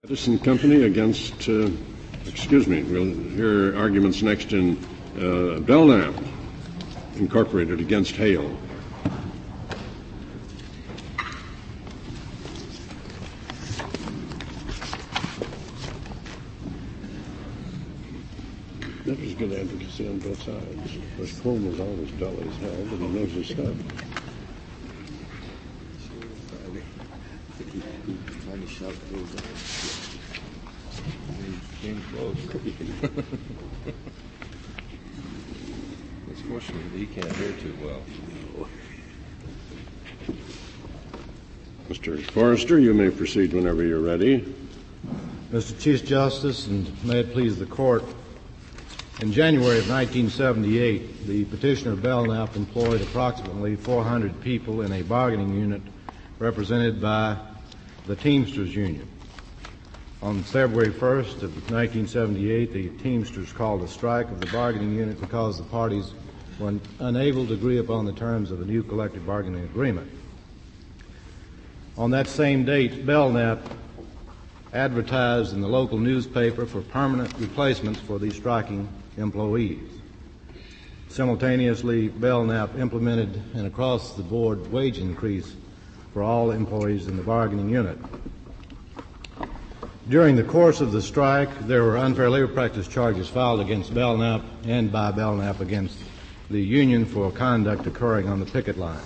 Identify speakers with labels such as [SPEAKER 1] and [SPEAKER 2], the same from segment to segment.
[SPEAKER 1] Edison Company against, we'll hear arguments next in Belknap Incorporated against Hale. That was good advocacy on both sides. Of course, Coleman was always dull as hell, but he knows his stuff.
[SPEAKER 2] Trying to shout those out. Came close. It's fortunate that he can't hear too well.
[SPEAKER 1] Mr. Forrester, you may proceed whenever you're ready.
[SPEAKER 3] Mr. Chief Justice, and may it please the Court, in January of 1978, the petitioner Belknap employed approximately 400 people in a bargaining unit represented by the Teamsters Union. On February 1st of 1978, the Teamsters called a strike of the bargaining unit because the parties were unable to agree upon the terms of a new collective bargaining agreement. On that same date, Belknap advertised in the local newspaper for permanent replacements for these striking employees. Simultaneously, Belknap implemented an across-the-board wage increase for all employees in the bargaining unit. During the course of the strike, there were unfair labor practice charges filed against Belknap and by Belknap against the union for conduct occurring on the picket line.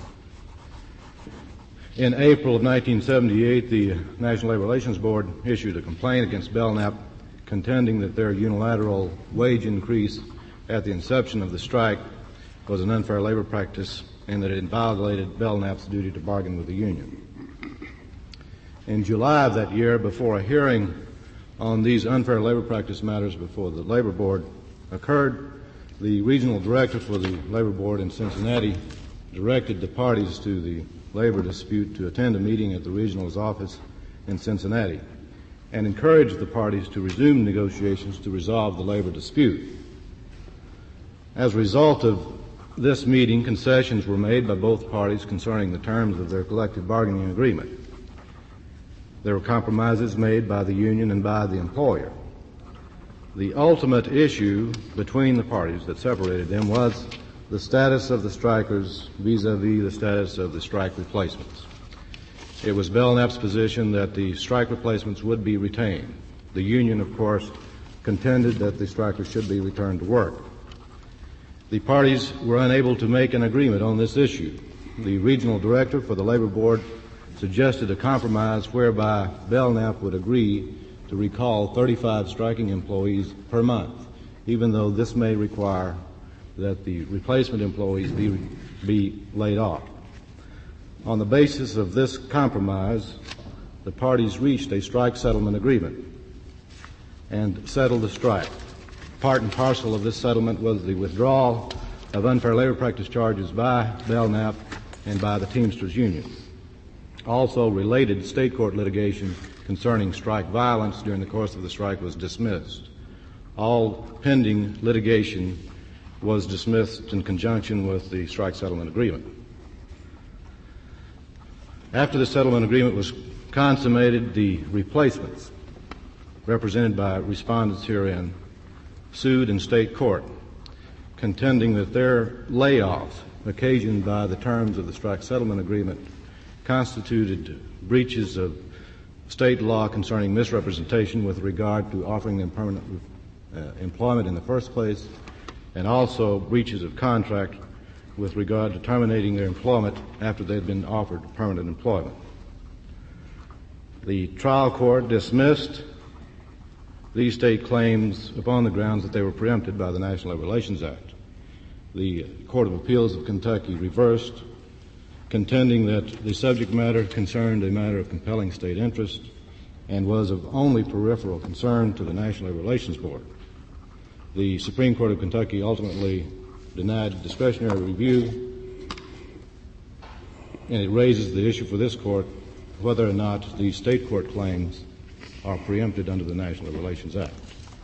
[SPEAKER 3] In April of 1978, the National Labor Relations Board issued a complaint against Belknap contending that their unilateral wage increase at the inception of the strike was an unfair labor practice and that it violated Belknap's duty to bargain with the union. In July of that year, before a hearing on these unfair labor practice matters before the Labor Board occurred, the regional director for the Labor Board in Cincinnati directed the parties to the labor dispute to attend a meeting at the regional's office in Cincinnati and encouraged the parties to resume negotiations to resolve the labor dispute. As a result of this meeting, concessions were made by both parties concerning the terms of their collective bargaining agreement. There were compromises made by the union and by the employer. The ultimate issue between the parties that separated them was the status of the strikers vis-a-vis the status of the strike replacements. It was Belknap's position that the strike replacements would be retained. The union, of course, contended that the strikers should be returned to work. The parties were unable to make an agreement on this issue. The regional director for the Labor Board suggested a compromise whereby Belknap would agree to recall 35 striking employees per month, even though this may require that the replacement employees be laid off. On the basis of this compromise, the parties reached a strike settlement agreement and settled the strike. Part and parcel of this settlement was the withdrawal of unfair labor practice charges by Belknap and by the Teamsters Union. Also, related state court litigation concerning strike violence during the course of the strike was dismissed. All pending litigation was dismissed in conjunction with the strike settlement agreement. After the settlement agreement was consummated, the replacements, represented by respondents herein, sued in state court, contending that their layoffs occasioned by the terms of the strike settlement agreement constituted breaches of state law concerning misrepresentation with regard to offering them permanent employment in the first place, and also breaches of contract with regard to terminating their employment after they had been offered permanent employment. The trial court dismissed these state claims upon the grounds that they were preempted by the National Labor Relations Act. The Court of Appeals of Kentucky reversed, contending that the subject matter concerned a matter of compelling state interest and was of only peripheral concern to the National Labor Relations Board. The Supreme Court of Kentucky ultimately denied discretionary review, and it raises the issue for this court whether or not these state court claims are preempted under the National Labor Relations Act.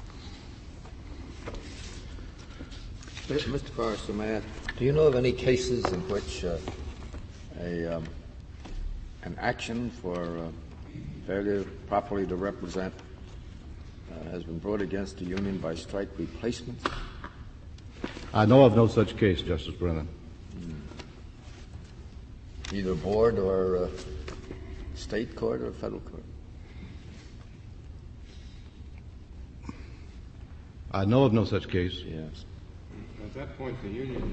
[SPEAKER 2] Mr. Forrester, may I, do you know of any cases in which an action for failure properly to represent has been brought against the union by strike replacements?
[SPEAKER 3] I know of no such case, Justice Brennan.
[SPEAKER 2] Either board or state court or federal court?
[SPEAKER 3] I know of no such case.
[SPEAKER 2] Yes.
[SPEAKER 1] At that point, the union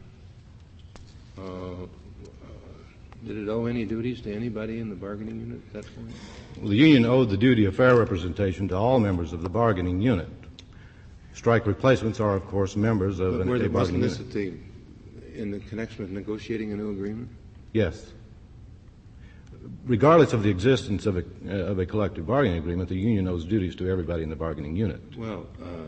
[SPEAKER 1] did it owe any duties to anybody in the bargaining unit at that point?
[SPEAKER 3] Well, the union owed the duty of fair representation to all members of the bargaining unit. Strike replacements are, of course, members of a bargaining unit.
[SPEAKER 1] In the connection with negotiating a new agreement?
[SPEAKER 3] Yes. Regardless of the existence of a collective bargaining agreement, the union owes duties to everybody in the bargaining unit.
[SPEAKER 1] Well,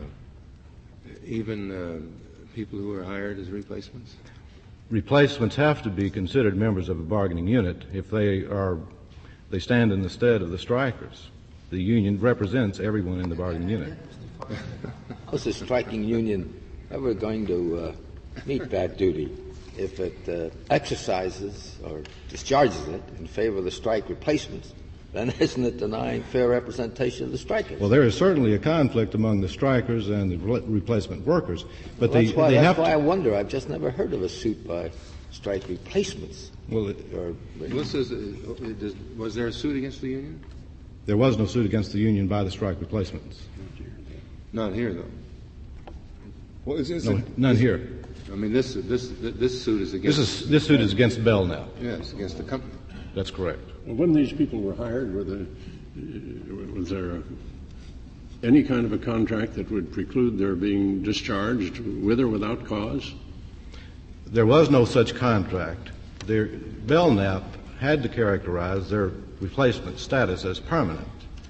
[SPEAKER 1] even people who are hired as replacements?
[SPEAKER 3] Replacements have to be considered members of a bargaining unit if they stand in the stead of the strikers. The union represents everyone in the bargaining unit.
[SPEAKER 2] How's the striking union ever going to meet that duty if it exercises or discharges it in favor of the strike replacements? Then isn't it denying fair representation of the strikers?
[SPEAKER 3] Well, there is certainly a conflict among the strikers and the replacement workers, but
[SPEAKER 2] that's why I wonder. I've just never heard of a suit by strike replacements.
[SPEAKER 3] Well,
[SPEAKER 1] was there a suit against the union?
[SPEAKER 3] There was no suit against the union by the strike replacements.
[SPEAKER 1] Not here, though. Well,
[SPEAKER 3] none here.
[SPEAKER 1] I mean, this suit is against.
[SPEAKER 3] This suit is against Bell now.
[SPEAKER 1] Yes, against the company.
[SPEAKER 3] That's correct.
[SPEAKER 1] Well, when these people were hired, was there any kind of a contract that would preclude their being discharged with or without cause?
[SPEAKER 3] There was no such contract. Belknap had to characterize their replacement status as permanent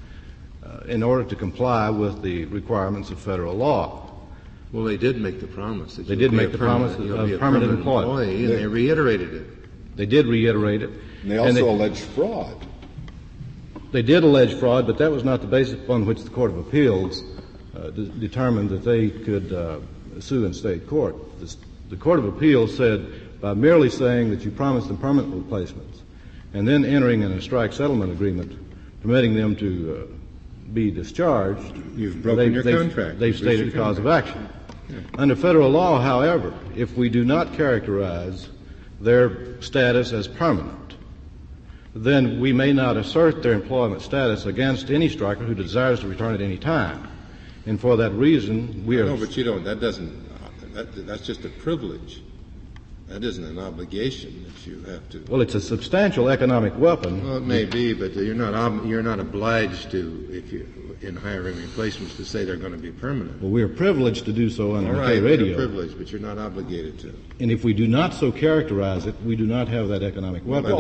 [SPEAKER 3] in order to comply with the requirements of federal law.
[SPEAKER 1] Well, they did make the promise.
[SPEAKER 3] They did make the promise of permanent employment.
[SPEAKER 1] And they reiterated it.
[SPEAKER 3] They did reiterate it.
[SPEAKER 4] And they also alleged fraud.
[SPEAKER 3] They did allege fraud, but that was not the basis upon which the Court of Appeals determined that they could sue in state court. The Court of Appeals said by merely saying that you promised them permanent replacements and then entering in a strike settlement agreement permitting them to be discharged,
[SPEAKER 1] you've broken your contract.
[SPEAKER 3] They've stated a cause of action. Yeah. Under federal law, however, if we do not characterize their status as permanent, then we may not assert their employment status against any striker who desires to return at any time. And for that reason, we are...
[SPEAKER 1] No, but you don't. That's just a privilege. That isn't an obligation that you have to...
[SPEAKER 3] Well, it's a substantial economic weapon.
[SPEAKER 1] Well, it may be, but you're not obliged to, if you in hiring replacements, to say they're going to be permanent.
[SPEAKER 3] Well, we are privileged to do so under McKay Radio.
[SPEAKER 1] All right, you're privileged, but you're not obligated to.
[SPEAKER 3] And if we do not so characterize it, we do not have that economic weapon.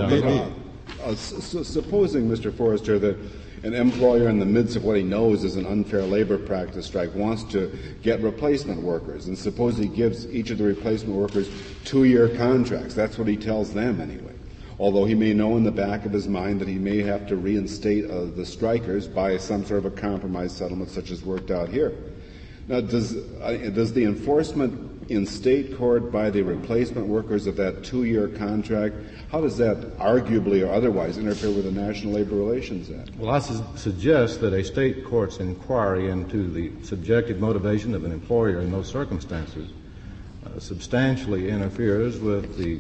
[SPEAKER 4] Supposing, Mr. Forrester, that an employer in the midst of what he knows is an unfair labor practice strike wants to get replacement workers, and suppose he gives each of the replacement workers 2-year contracts. That's what he tells them anyway. Although he may know in the back of his mind that he may have to reinstate the strikers by some sort of a compromise settlement such as worked out here. Now, does the enforcement in state court by the replacement workers of that 2-year contract, how does that arguably or otherwise interfere with the National Labor Relations Act?
[SPEAKER 3] Well, I suggest that a state court's inquiry into the subjective motivation of an employer in those circumstances substantially interferes with the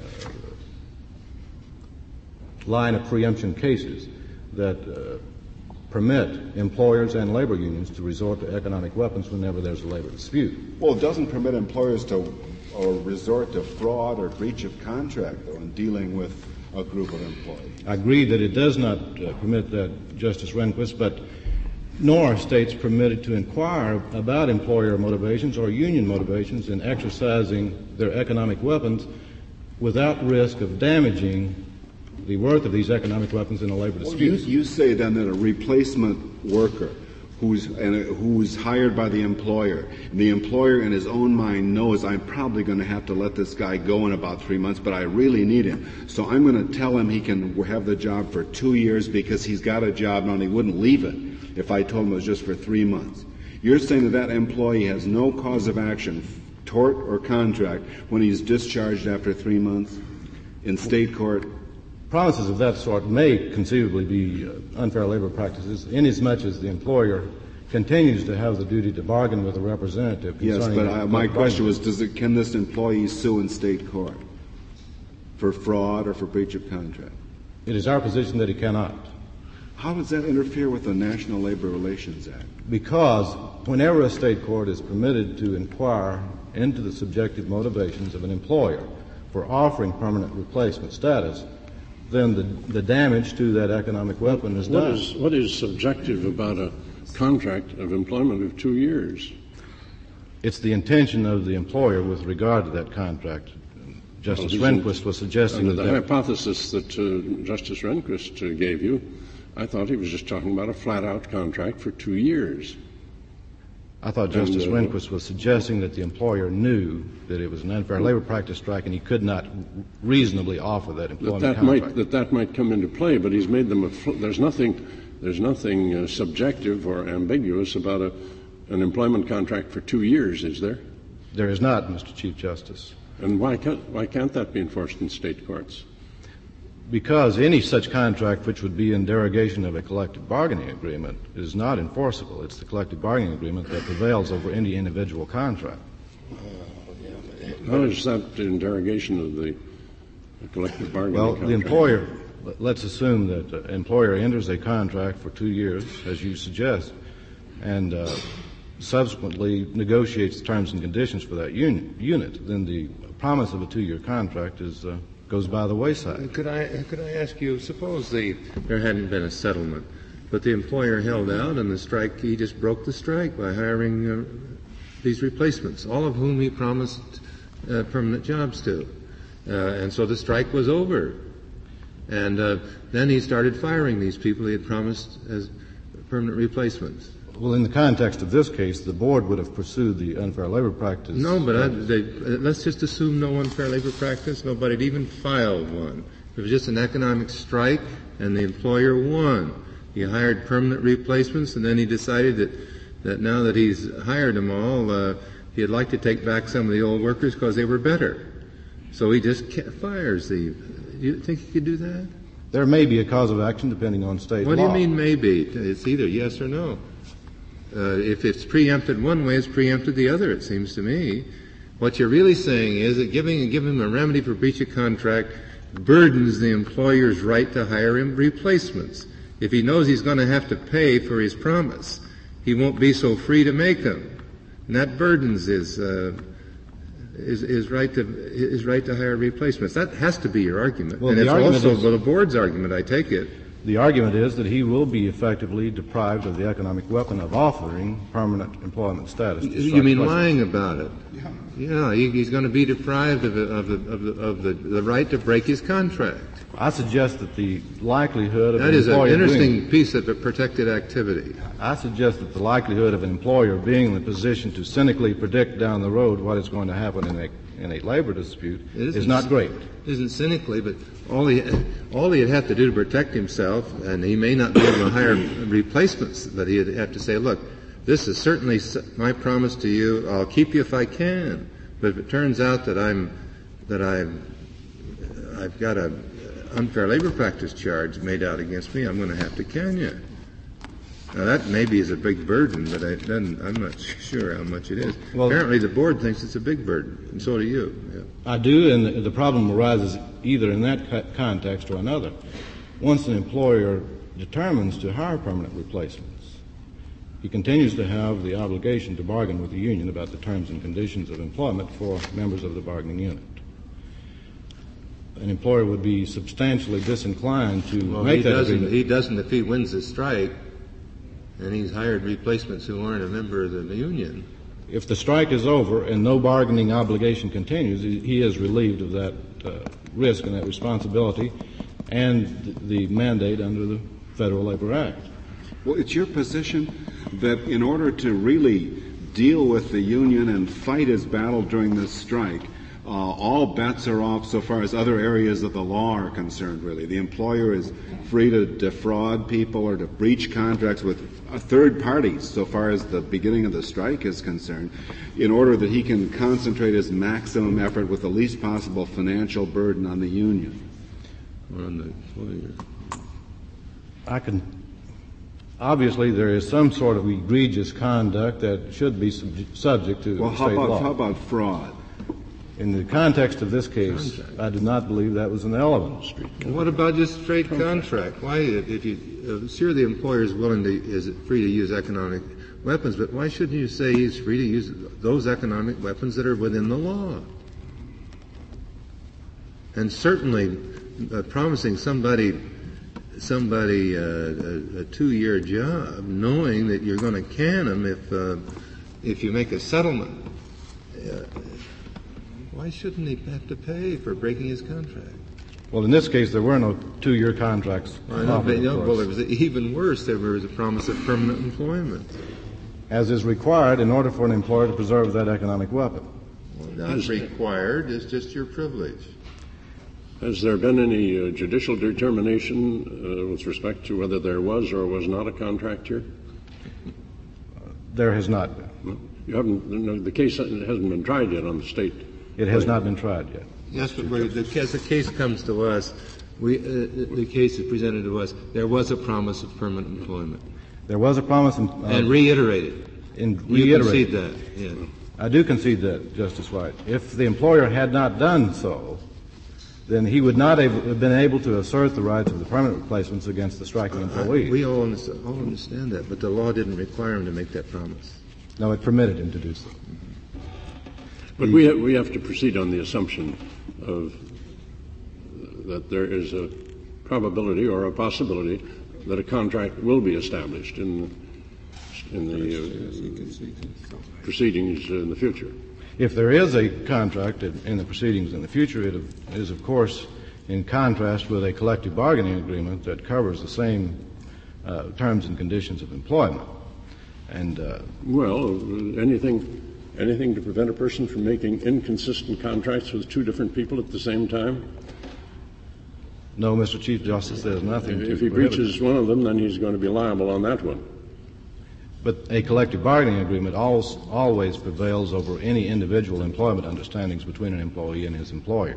[SPEAKER 3] line of preemption cases that permit employers and labor unions to resort to economic weapons whenever there's a labor dispute.
[SPEAKER 4] Well, it doesn't permit employers to resort to fraud or breach of contract, though, in dealing with a group of employees.
[SPEAKER 3] I agree that it does not permit that, Justice Rehnquist, but nor are states permitted to inquire about employer motivations or union motivations in exercising their economic weapons without risk of damaging the worth of these economic weapons in a labor dispute.
[SPEAKER 4] You say then that a replacement worker who's hired by the employer, and the employer in his own mind knows I'm probably going to have to let this guy go in about 3 months, but I really need him. So I'm going to tell him he can have the job for 2 years because he's got a job now and he wouldn't leave it if I told him it was just for 3 months. You're saying that employee has no cause of action, tort or contract, when he's discharged after 3 months in state court?
[SPEAKER 3] promises of that sort may conceivably be unfair labor practices, inasmuch as the employer continues to have the duty to bargain with a representative.
[SPEAKER 4] Yes, but my question was, can this employee sue in state court for fraud or for breach of contract?
[SPEAKER 3] It is our position that he cannot.
[SPEAKER 4] How does that interfere with the National Labor Relations Act?
[SPEAKER 3] Because whenever a state court is permitted to inquire into the subjective motivations of an employer for offering permanent replacement status, then the damage to that economic weapon is done.
[SPEAKER 1] What is subjective about a contract of employment of 2 years?
[SPEAKER 3] It's the intention of the employer with regard to that contract. Justice Rehnquist was suggesting
[SPEAKER 1] the hypothesis that Justice Rehnquist gave you, I thought he was just talking about a flat-out contract for 2 years.
[SPEAKER 3] I thought Justice Rehnquist was suggesting that the employer knew that it was an unfair labor practice strike and he could not reasonably offer that employment contract.
[SPEAKER 1] That might come into play, but he's made them there's nothing subjective or ambiguous about an employment contract for 2 years, is there?
[SPEAKER 3] There is not, Mr. Chief Justice.
[SPEAKER 1] And why can't that be enforced in state courts?
[SPEAKER 3] Because any such contract which would be in derogation of a collective bargaining agreement is not enforceable. It's the collective bargaining agreement that prevails over any individual contract.
[SPEAKER 1] How is that in derogation of the collective bargaining contract?
[SPEAKER 3] Well, the employer, let's assume that the employer enters a contract for 2 years, as you suggest, and subsequently negotiates terms and conditions for that unit. Then the promise of a 2-year contract goes by the wayside.
[SPEAKER 5] Could I ask you, suppose there hadn't been a settlement, but the employer held out and he just broke the strike by hiring these replacements, all of whom he promised permanent jobs to. And so the strike was over. And then he started firing these people he had promised as permanent replacements.
[SPEAKER 3] Well, in the context of this case, the board would have pursued the unfair labor practice.
[SPEAKER 5] No, but let's just assume no unfair labor practice. Nobody'd even filed one. It was just an economic strike, and the employer won. He hired permanent replacements, and then he decided that now that he's hired them all, he'd like to take back some of the old workers because they were better. So he just fires the. Do you think he could do that?
[SPEAKER 3] There may be a cause of action depending on state law.
[SPEAKER 5] What do you mean maybe? It's either yes or no. If it's preempted one way, it's preempted the other, it seems to me. What you're really saying is that giving him a remedy for breach of contract burdens the employer's right to hire him replacements. If he knows he's going to have to pay for his promise, he won't be so free to make them. And that burdens his right to hire replacements. That has to be your argument.
[SPEAKER 3] Well,
[SPEAKER 5] and it's also the board's argument, I take it.
[SPEAKER 3] The argument is that he will be effectively deprived of the economic weapon of offering permanent employment status.
[SPEAKER 5] You mean lying about it? Yeah, he's going to be deprived of the right to break his contract.
[SPEAKER 3] I suggest that the likelihood of
[SPEAKER 5] that is an interesting piece of protected activity.
[SPEAKER 3] I suggest that the likelihood of an employer being in the position to cynically predict down the road what is going to happen in a labor dispute is not great.
[SPEAKER 5] It isn't cynically, but all he'd have to do to protect himself, and he may not be able to hire replacements, but he'd have to say, look, this is certainly my promise to you. I'll keep you if I can. But if it turns out that I've got a unfair labor practice charge made out against me, I'm going to have to can you. Now that maybe is a big burden, but I'm not sure how much it is. Well, apparently the board thinks it's a big burden, and so do you. Yeah.
[SPEAKER 3] I do, and the problem arises either in that context or another. Once an employer determines to hire permanent replacements, he continues to have the obligation to bargain with the union about the terms and conditions of employment for members of the bargaining unit. An employer would be substantially disinclined to make that agreement.
[SPEAKER 5] He doesn't if he wins the strike, and he's hired replacements who aren't a member of the union.
[SPEAKER 3] If the strike is over and no bargaining obligation continues, he is relieved of that risk and that responsibility and the mandate under the Federal Labor Act.
[SPEAKER 4] Well, it's your position that in order to really deal with the union and fight his battle during this strike, all bets are off so far as other areas of the law are concerned, really. The employer is free to defraud people or to breach contracts with third parties so far as the beginning of the strike is concerned, in order that he can concentrate his maximum effort with the least possible financial burden on the union.
[SPEAKER 5] or on the employer?
[SPEAKER 3] Obviously, there is some sort of egregious conduct that should be subject to state law.
[SPEAKER 4] How about fraud?
[SPEAKER 3] In the context of this case, I do not believe that was an element.
[SPEAKER 5] Well, what about just straight contract? Why, if you sure the employer is free to use economic weapons, but why shouldn't you say he's free to use those economic weapons that are within the law? And certainly, promising somebody a 2-year job, knowing that you're going to can them if you make a settlement. Why shouldn't he have to pay for breaking his contract?
[SPEAKER 3] Well, in this case, there were no 2-year contracts.
[SPEAKER 5] Well, it was even worse. There was a promise of permanent employment.
[SPEAKER 3] As is required in order for an employer to preserve that economic weapon.
[SPEAKER 5] Well, not required. It's just your privilege.
[SPEAKER 1] Has there been any judicial determination with respect to whether there was or was not a contract here?
[SPEAKER 3] There has not been.
[SPEAKER 1] No. You haven't. No, the case hasn't been tried yet on the state.
[SPEAKER 3] It has not been tried yet.
[SPEAKER 5] Yes, but as the case comes to us, the case is presented to us. There was a promise of permanent employment.
[SPEAKER 3] There was a promise,
[SPEAKER 5] and reiterated. You concede that. Yeah.
[SPEAKER 3] I do concede that, Justice White. If the employer had not done so, then he would not have been able to assert the rights of the permanent replacements against the striking employee.
[SPEAKER 5] We all understand that, but the law didn't require him to make that promise.
[SPEAKER 3] No, it permitted him to do so.
[SPEAKER 1] But we have to proceed on the assumption of that there is a probability or a possibility that a contract will be established in the proceedings in the future.
[SPEAKER 3] If there is a contract in the proceedings in the future, it is, of course, in contrast with a collective bargaining agreement that covers the same terms and conditions of employment. And anything to prevent a person from making inconsistent contracts with two different people at the same time? No, Mr. Chief Justice, there's nothing to
[SPEAKER 1] If he breaches one of them, then he's going to be liable on that one.
[SPEAKER 3] But a collective bargaining agreement always prevails over any individual employment understandings between an employee and his employer.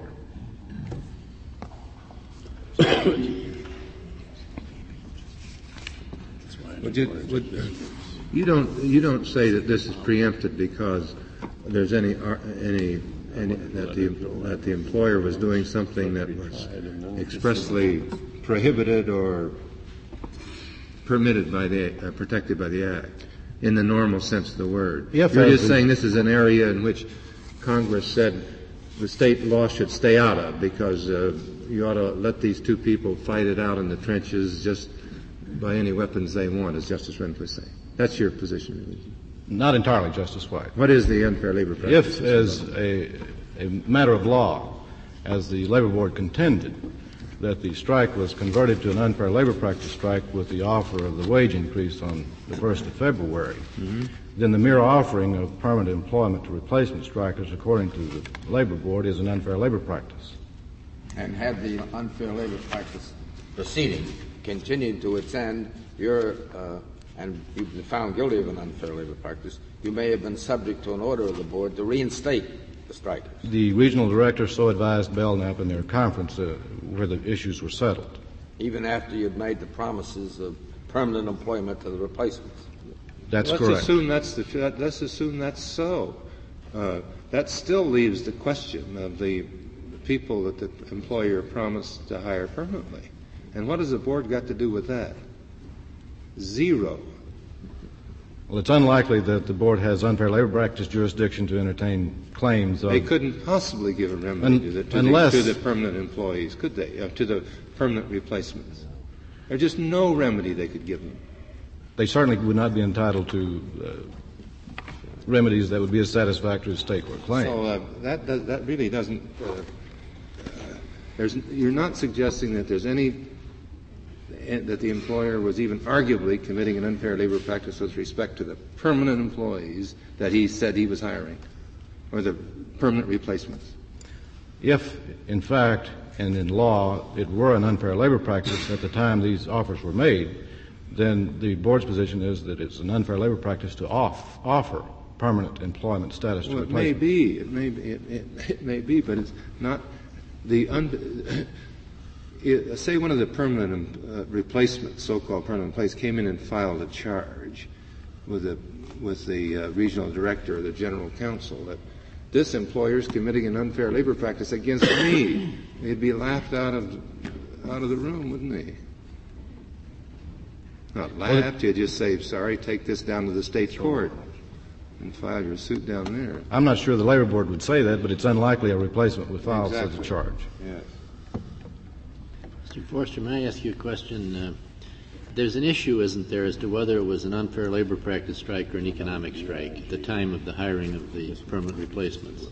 [SPEAKER 5] You don't say that this is preempted because there's any that the employer was doing something that was expressly prohibited or permitted by protected by the Act in the normal sense of the word. You're just saying this is an area in which Congress said the state law should stay out of because you ought to let these two people fight it out in the trenches just by any weapons they want, as Justice Renfrew was saying. That's your position, really?
[SPEAKER 3] Not entirely, Justice White.
[SPEAKER 5] What is the unfair labor practice?
[SPEAKER 3] If, as a matter of law, as the Labor Board contended, that the strike was converted to an unfair labor practice strike with the offer of the wage increase on the 1st of February, then the mere offering of permanent employment to replacement strikers, according to the Labor Board, is an unfair labor practice.
[SPEAKER 2] And had the unfair labor practice proceeding continued to its end, and you've been found guilty of an unfair labor practice, you may have been subject to an order of the board to reinstate the strikers.
[SPEAKER 3] The regional director so advised Belknap in their conference where the issues were settled.
[SPEAKER 2] Even after you'd made the promises of permanent employment to the replacements.
[SPEAKER 3] That's correct.
[SPEAKER 5] Let's assume that's so. That still leaves the question of the people that the employer promised to hire permanently. And what has the board got to do with that? Zero.
[SPEAKER 3] Well, it's unlikely that the board has unfair labor practice jurisdiction to entertain claims of...
[SPEAKER 5] They couldn't possibly give a remedy to the permanent employees, could they? To the permanent replacements. There's just no remedy they could give them.
[SPEAKER 3] They certainly would not be entitled to remedies that would be as satisfactory as state court claims.
[SPEAKER 5] So that really doesn't... you're not suggesting that there's any... that the employer was even arguably committing an unfair labor practice with respect to the permanent employees that he said he was hiring, or the permanent replacements.
[SPEAKER 3] If, in fact, and in law, it were an unfair labor practice at the time these offers were made, then the board's position is that it's an unfair labor practice to offer permanent employment status to replacement.
[SPEAKER 5] It may be, but it's not say one of the permanent replacements, so-called permanent replacements, came in and filed a charge with the regional director or the general counsel that this employer is committing an unfair labor practice against me. He'd be laughed out of the room, wouldn't he? Not laughed. You'd just say, sorry, take this down to the state court and file your suit down there.
[SPEAKER 3] I'm not sure the Labor Board would say that, but it's unlikely a replacement would file such a charge.
[SPEAKER 5] Yes.
[SPEAKER 6] Mr. Forster, may I ask you a question? There's an issue, isn't there, as to whether it was an unfair labor practice strike or an economic strike at the time of the hiring of the permanent replacements.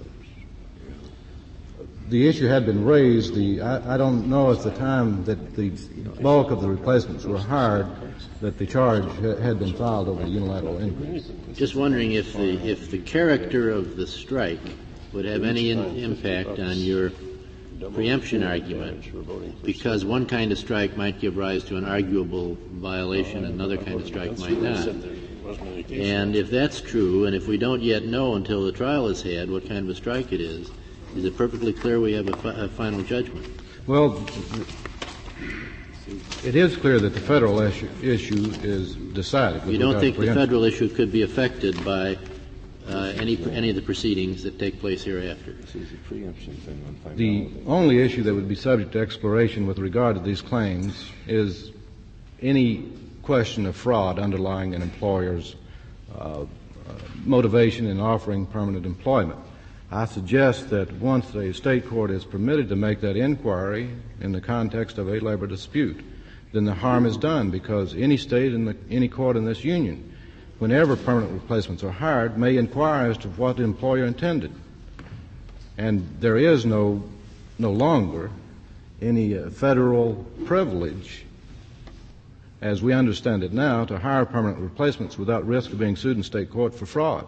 [SPEAKER 3] The issue had been raised. I don't know at the time that the bulk of the replacements were hired that the charge had been filed over the unilateral increase.
[SPEAKER 6] Just wondering if the character of the strike would have any impact on your preemption argument, because one kind of strike might give rise to an arguable violation and another kind of strike might not. And if that's true, and if we don't yet know until the trial is had what kind of a strike it is it perfectly clear we have a final judgment?
[SPEAKER 3] Well, it is clear that the federal issue is decided.
[SPEAKER 6] You don't think the federal issue could be affected by any of the proceedings that take place hereafter?
[SPEAKER 3] The only issue that would be subject to exploration with regard to these claims is any question of fraud underlying an employer's motivation in offering permanent employment. I suggest that once a state court is permitted to make that inquiry in the context of a labor dispute, then the harm is done, because any state and any court in this union, whenever permanent replacements are hired, may inquire as to what the employer intended. And there is no longer any federal privilege, as we understand it now, to hire permanent replacements without risk of being sued in state court for fraud.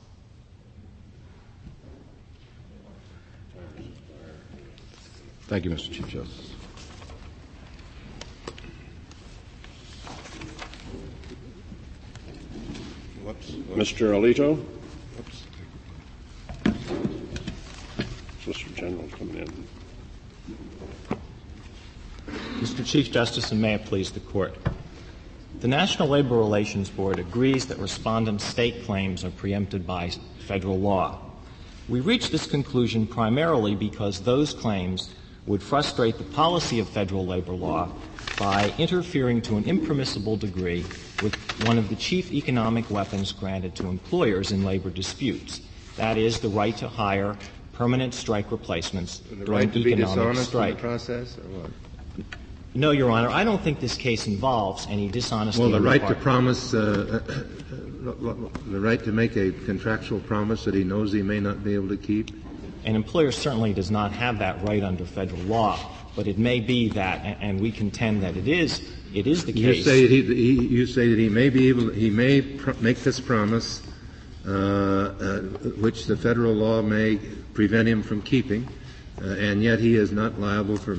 [SPEAKER 3] Thank you, Mr. Chief Justice.
[SPEAKER 1] Mr. Alito? Solicitor General coming in.
[SPEAKER 7] Mr. Chief Justice, and may it please the Court. The National Labor Relations Board agrees that respondents' state claims are preempted by federal law. We reach this conclusion primarily because those claims would frustrate the policy of federal labor law by interfering to an impermissible degree with one of the chief economic weapons granted to employers in labor disputes. That is, the right to hire permanent strike replacements during economic strike.
[SPEAKER 5] In the process, or what?
[SPEAKER 7] No, Your Honor, I don't think this case involves any dishonesty.
[SPEAKER 5] Well, the right to promise, the right to make a contractual promise that he knows he may not be able to keep.
[SPEAKER 7] An employer certainly does not have that right under federal law, but it may be that, and we contend that it is the case.
[SPEAKER 5] You say that he may be able, make this promise, which the federal law may prevent him from keeping, and yet he is not liable for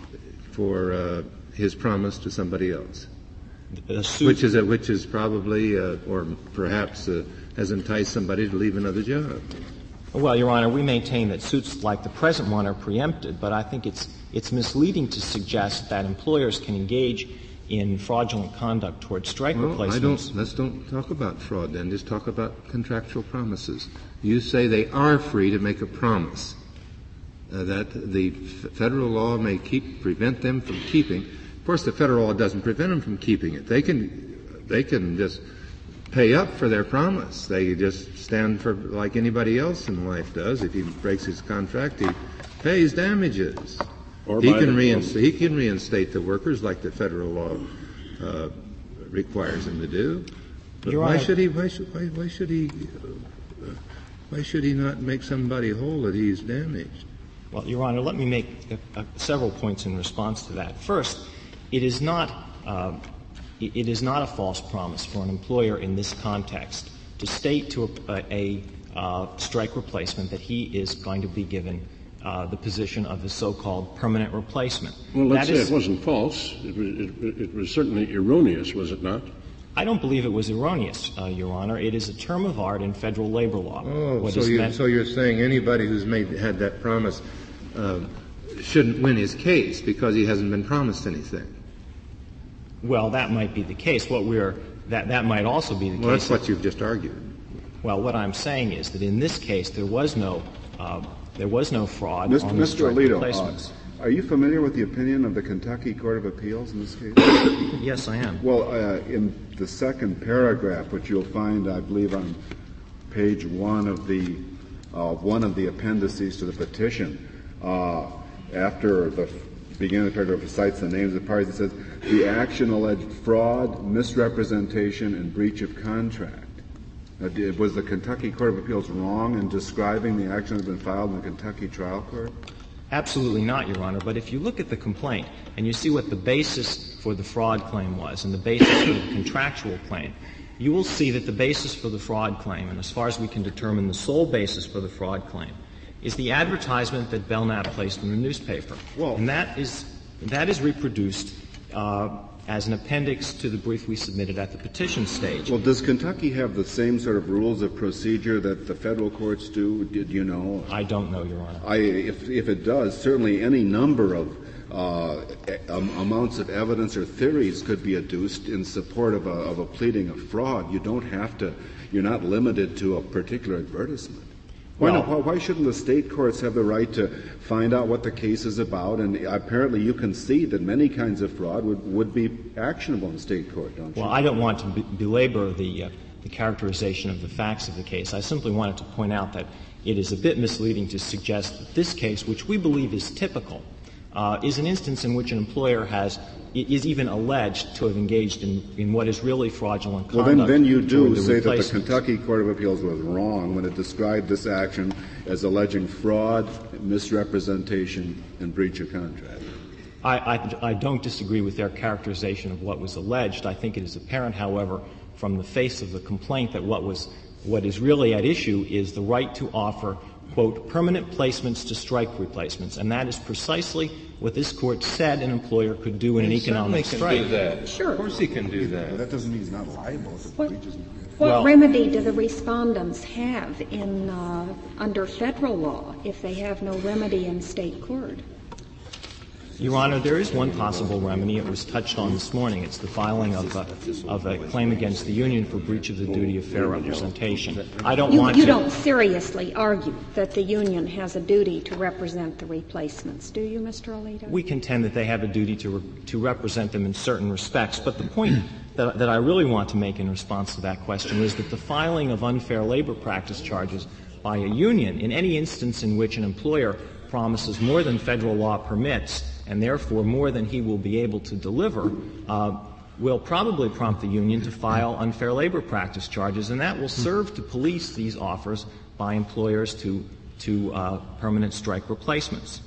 [SPEAKER 5] his promise to somebody else, which is probably or perhaps has enticed somebody to leave another job.
[SPEAKER 7] Well, Your Honor, we maintain that suits like the present one are preempted, but I think it's misleading to suggest that employers can engage in fraudulent conduct towards strike replacements.
[SPEAKER 5] Let's don't talk about fraud then. Just talk about contractual promises. You say they are free to make a promise that the federal law may prevent them from keeping. Of course, the federal law doesn't prevent them from keeping it. They can just pay up for their promise. They just stand for like anybody else in life does. If he breaks his contract, he pays damages. He can reinstate the workers like the federal law requires him to do. But why should he not make somebody whole that he's damaged?
[SPEAKER 7] Well, Your Honor, let me make several points in response to that. First, it is not a false promise for an employer in this context to state to a strike replacement that he is going to be given the position of the so-called permanent replacement.
[SPEAKER 1] Well, let's say it wasn't false. It was certainly erroneous, was it not?
[SPEAKER 7] I don't believe it was erroneous, Your Honor. It is a term of art in federal labor law.
[SPEAKER 5] Oh, so you're saying anybody who's had that promise shouldn't win his case because he hasn't been promised anything.
[SPEAKER 7] Well, that might be the case. That might also be the case.
[SPEAKER 5] Well, that's what you've just argued.
[SPEAKER 7] Well, what I'm saying is that in this case there was no fraud on the
[SPEAKER 4] Mr.
[SPEAKER 7] strike
[SPEAKER 4] Alito,
[SPEAKER 7] replacements.
[SPEAKER 4] are you familiar with the opinion of the Kentucky Court of Appeals in this case?
[SPEAKER 7] Yes, I am.
[SPEAKER 4] Well, in the second paragraph, which you'll find, I believe, on page one of the appendices to the petition, after the beginning of the paragraph cites the names of the parties, it says, the action alleged fraud, misrepresentation, and breach of contract. Was the Kentucky Court of Appeals wrong in describing the action that had been filed in the Kentucky trial court?
[SPEAKER 7] Absolutely not, Your Honor. But if you look at the complaint and you see what the basis for the fraud claim was and the basis for the contractual claim, you will see that the basis for the fraud claim, and as far as we can determine the sole basis for the fraud claim, is the advertisement that Belknap placed in the newspaper.
[SPEAKER 4] Well,
[SPEAKER 7] and that is reproduced as an appendix to the brief we submitted at the petition stage.
[SPEAKER 4] Well, does Kentucky have the same sort of rules of procedure that the federal courts do? Did you know?
[SPEAKER 7] I don't know, Your Honor.
[SPEAKER 4] If it does, certainly any number of amounts of evidence or theories could be adduced in support of a pleading of fraud. You're not limited to a particular advertisement. Why shouldn't the state courts have the right to find out what the case is about? And apparently you can see that many kinds of fraud would be actionable in state court, don't you?
[SPEAKER 7] Well, I don't want to belabor the characterization of the facts of the case. I simply wanted to point out that it is a bit misleading to suggest that this case, which we believe is typical, is an instance in which an employer is even alleged to have engaged in what is really fraudulent conduct.
[SPEAKER 4] Well, then you do say that the Kentucky Court of Appeals was wrong when it described this action as alleging fraud, misrepresentation, and breach of contract.
[SPEAKER 7] I don't disagree with their characterization of what was alleged. I think it is apparent, however, from the face of the complaint that what is really at issue is the right to offer, quote, permanent placements to strike replacements. And that is precisely what this Court said an employer could do in an economic strike.
[SPEAKER 5] He can do that.
[SPEAKER 8] Sure.
[SPEAKER 5] Of course he can do that.
[SPEAKER 4] That doesn't mean he's not liable.
[SPEAKER 8] What remedy do the respondents have under federal law if they have no remedy in state court?
[SPEAKER 7] Your Honor, there is one possible remedy. It was touched on this morning. It's the filing of a claim against the union for breach of the duty of fair representation.
[SPEAKER 8] You don't seriously argue that the union has a duty to represent the replacements, do you, Mr. Alito?
[SPEAKER 7] We contend that they have a duty to represent them in certain respects. But the point that I really want to make in response to that question is that the filing of unfair labor practice charges by a union in any instance in which an employer promises more than federal law permits and therefore more than he will be able to deliver will probably prompt the union to file unfair labor practice charges, and that will serve to police these offers by employers to permanent strike replacements.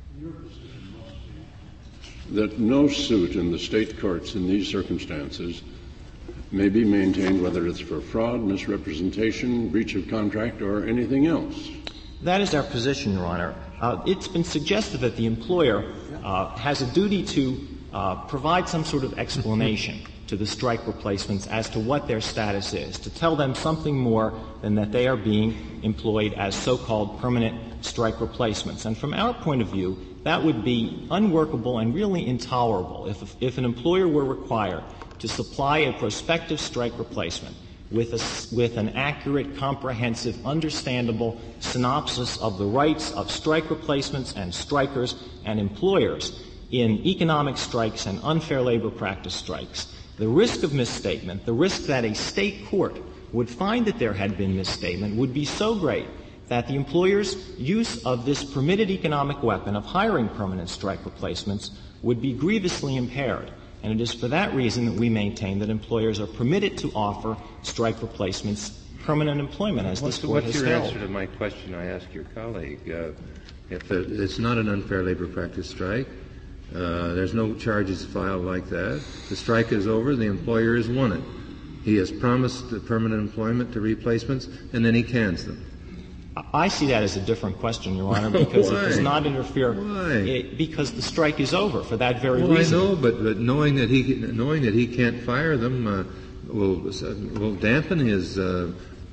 [SPEAKER 1] That no suit in the state courts in these circumstances may be maintained whether it's for fraud, misrepresentation, breach of contract, or anything else.
[SPEAKER 7] That is our position, Your Honor. It's been suggested that the employer has a duty to provide some sort of explanation to the strike replacements as to what their status is, to tell them something more than that they are being employed as so-called permanent strike replacements. And from our point of view, that would be unworkable and really intolerable if an employer were required to supply a prospective strike replacement with an accurate, comprehensive, understandable synopsis of the rights of strike replacements and strikers and employers in economic strikes and unfair labor practice strikes. The risk of misstatement, the risk that a state court would find that there had been misstatement would be so great that the employer's use of this permitted economic weapon of hiring permanent strike replacements would be grievously impaired. And it is for that reason that we maintain that employers are permitted to offer strike replacements permanent employment, as this Court has held.
[SPEAKER 5] What's your answer to my question I asked your colleague? If it's not an unfair labor practice strike, there's no charges filed like that, the strike is over, the employer has won it. He has promised the permanent employment to replacements, and then he cans them.
[SPEAKER 7] I see that as a different question, Your Honor, because it does not interfere.
[SPEAKER 5] Why?
[SPEAKER 7] Because the strike is over for that very reason.
[SPEAKER 5] I know, but knowing that he can't fire them will dampen his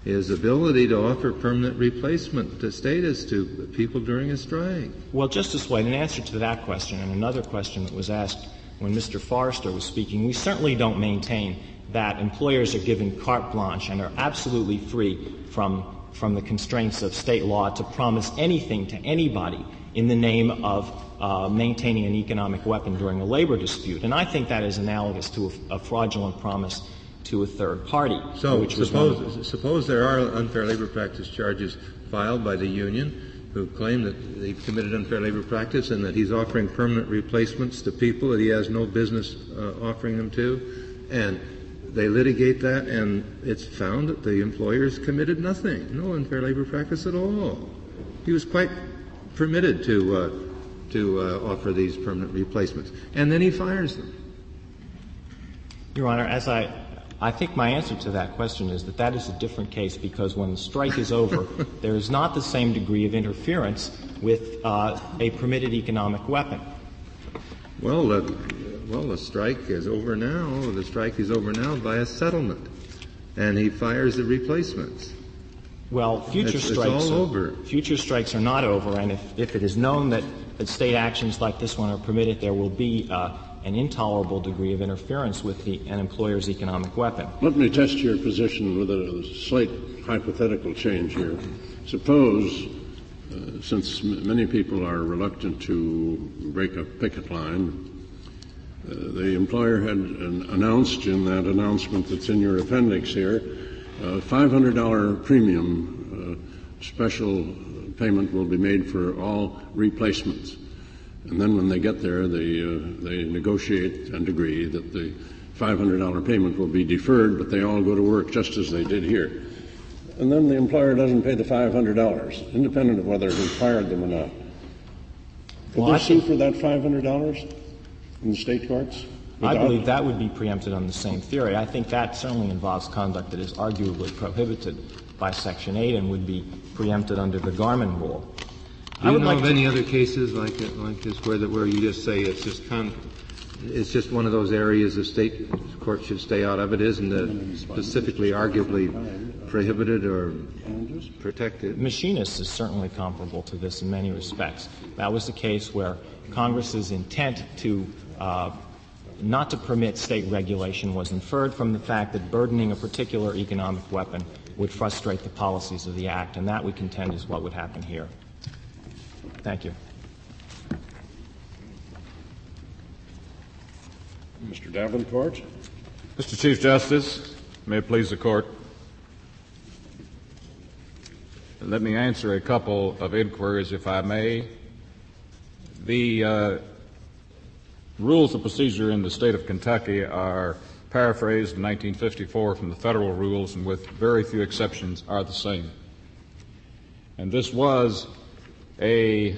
[SPEAKER 5] his ability to offer permanent replacement status to people during a strike.
[SPEAKER 7] Well, Justice White, in answer to that question and another question that was asked when Mr. Forrester was speaking, we certainly don't maintain that employers are given carte blanche and are absolutely free from the constraints of state law to promise anything to anybody in the name of maintaining an economic weapon during a labor dispute. And I think that is analogous to a fraudulent promise to a third party.
[SPEAKER 5] So suppose there are unfair labor practice charges filed by the union who claim that they've committed unfair labor practice and that he's offering permanent replacements to people that he has no business offering them to, and they litigate that, and it's found that the employers committed nothing, no unfair labor practice at all. He was quite permitted to offer these permanent replacements, and then he fires them.
[SPEAKER 7] Your Honor, as I think my answer to that question is that is a different case, because when the strike is over, there is not the same degree of interference with a permitted economic weapon.
[SPEAKER 5] Well, the strike is over now. The strike is over now by a settlement, and he fires the replacements.
[SPEAKER 7] Well, future strikes are not over, and if it is known that state actions like this one are permitted, there will be an intolerable degree of interference with an employer's economic weapon.
[SPEAKER 1] Let me test your position with a slight hypothetical change here. Suppose, since many people are reluctant to break a picket line, the employer had announced in that announcement that's in your appendix here, $500 premium special payment will be made for all replacements. And then when they get there, they negotiate and agree that the $500 payment will be deferred, but they all go to work just as they did here. And then the employer doesn't pay the $500, independent of whether he fired them or not. Could they sue for that $500 in the state courts?
[SPEAKER 7] I believe that would be preempted on the same theory. I think that certainly involves conduct that is arguably prohibited by Section 8 and would be preempted under the Garmin rule.
[SPEAKER 5] Do you know of any other cases like this where you just say it's just one of those areas the state court should stay out of? It isn't specifically arguably prohibited or protected.
[SPEAKER 7] Machinists is certainly comparable to this in many respects. That was the case where Congress's intent to not to permit state regulation was inferred from the fact that burdening a particular economic weapon would frustrate the policies of the Act, and that we contend is what would happen here. Thank you.
[SPEAKER 1] Mr. Davenport.
[SPEAKER 9] Mr. Chief Justice, may it please the Court, let me answer a couple of inquiries, if I may. The rules of procedure in the state of Kentucky are paraphrased in 1954 from the federal rules, and with very few exceptions are the same. And this was a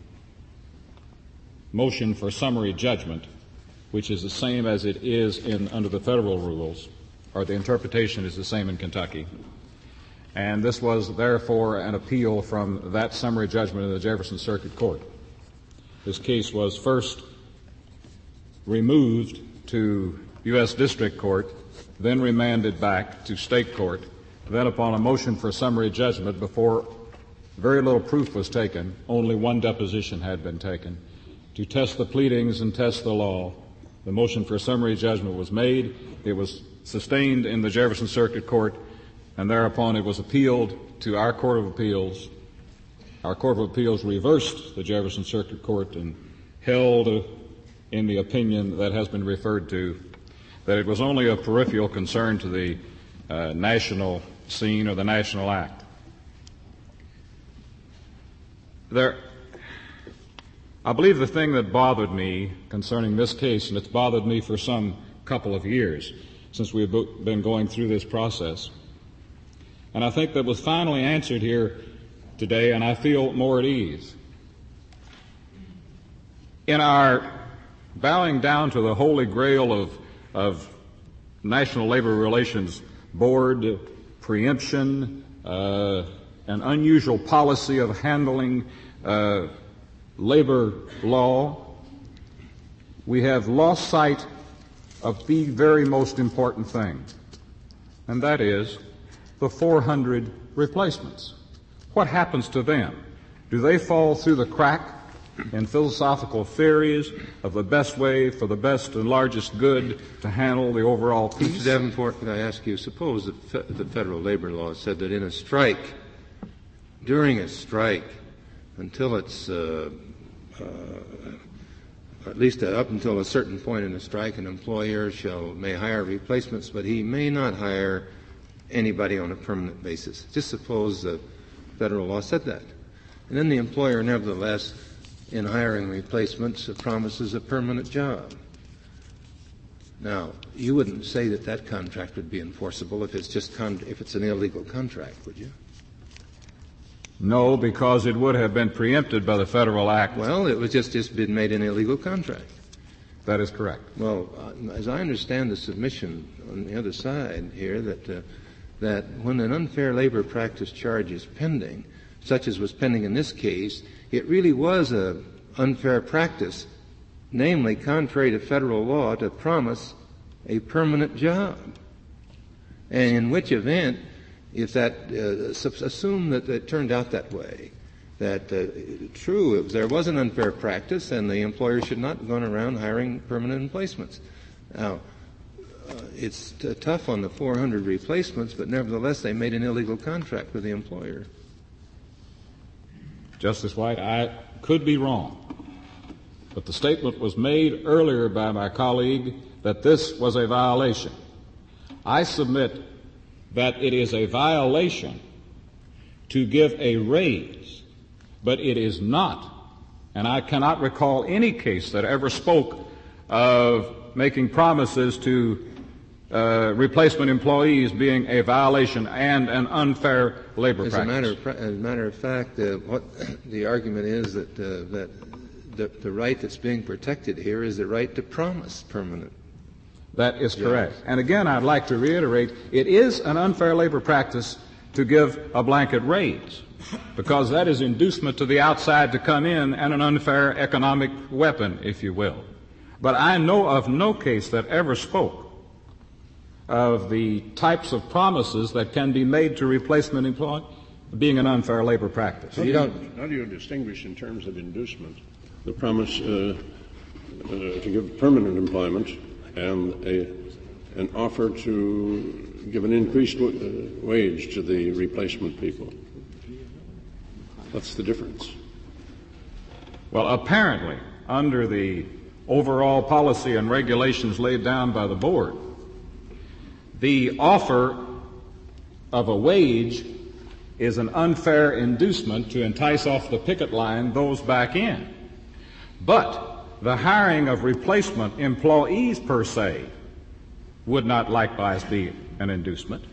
[SPEAKER 9] motion for summary judgment, which is the same as it is under the federal rules, or the interpretation is the same in Kentucky. And this was, therefore, an appeal from that summary judgment of the Jefferson Circuit Court. This case was first removed to U.S. District Court, then remanded back to state court, then upon a motion for summary judgment, before very little proof was taken, only one deposition had been taken, to test the pleadings and test the law. The motion for summary judgment was made. It was sustained in the Jefferson Circuit Court, and thereupon it was appealed to our Court of Appeals. Our Court of Appeals reversed the Jefferson Circuit Court and held in the opinion that has been referred to that it was only a peripheral concern to the national scene or the national act. I believe the thing that bothered me concerning this case, and it's bothered me for some couple of years since we've been going through this process, and I think that was finally answered here today, and I feel more at ease. In our bowing down to the holy grail of National Labor Relations Board preemption, an unusual policy of handling labor law, we have lost sight of the very most important thing, and that is the 400 replacements? What happens to them? Do they fall through the crack in philosophical theories of the best way for the best and largest good to handle the overall peace?
[SPEAKER 5] Mr. Davenport, could I ask you, suppose that the federal labor law said that in a strike, during a strike, until it's at least up until a certain point in the strike, an employer may hire replacements, but he may not hire anybody on a permanent basis. Just suppose the federal law said that. And then the employer, nevertheless, in hiring replacements, promises a permanent job. Now, you wouldn't say that contract would be enforceable if it's an illegal contract, would you?
[SPEAKER 9] No, because it would have been preempted by the Federal Act.
[SPEAKER 5] Well, it was just been made an illegal contract.
[SPEAKER 9] That is correct.
[SPEAKER 5] Well, as I understand the submission on the other side here, that when an unfair labor practice charge is pending, such as was pending in this case, it really was an unfair practice, namely contrary to federal law, to promise a permanent job. And in which event, if that assume that it turned out that way, that true, there was an unfair practice, and the employer should not have gone around hiring permanent replacements. Now, it's tough on the 400 replacements, but nevertheless, they made an illegal contract with the employer.
[SPEAKER 9] Justice White, I could be wrong, but the statement was made earlier by my colleague that this was a violation. I submit that it is a violation to give a raise, but it is not, and I cannot recall any case that ever spoke of making promises to replacement employees being a violation and an unfair labor practice.
[SPEAKER 5] As a matter of fact, what the argument is that the right that's being protected here is the right to promise permanent.
[SPEAKER 9] That is correct. And again, I'd like to reiterate, it is an unfair labor practice to give a blanket raise, because that is inducement to the outside to come in and an unfair economic weapon, if you will. But I know of no case that ever spoke of the types of promises that can be made to replacement employees being an unfair labor practice.
[SPEAKER 1] How do you distinguish in terms of inducement the promise to give permanent employment and an offer to give an increased wage to the replacement people? What's the difference?
[SPEAKER 9] Well, apparently, under the overall policy and regulations laid down by the board, the offer of a wage is an unfair inducement to entice off the picket line those back in. But the hiring of replacement employees per se would not likewise be an inducement.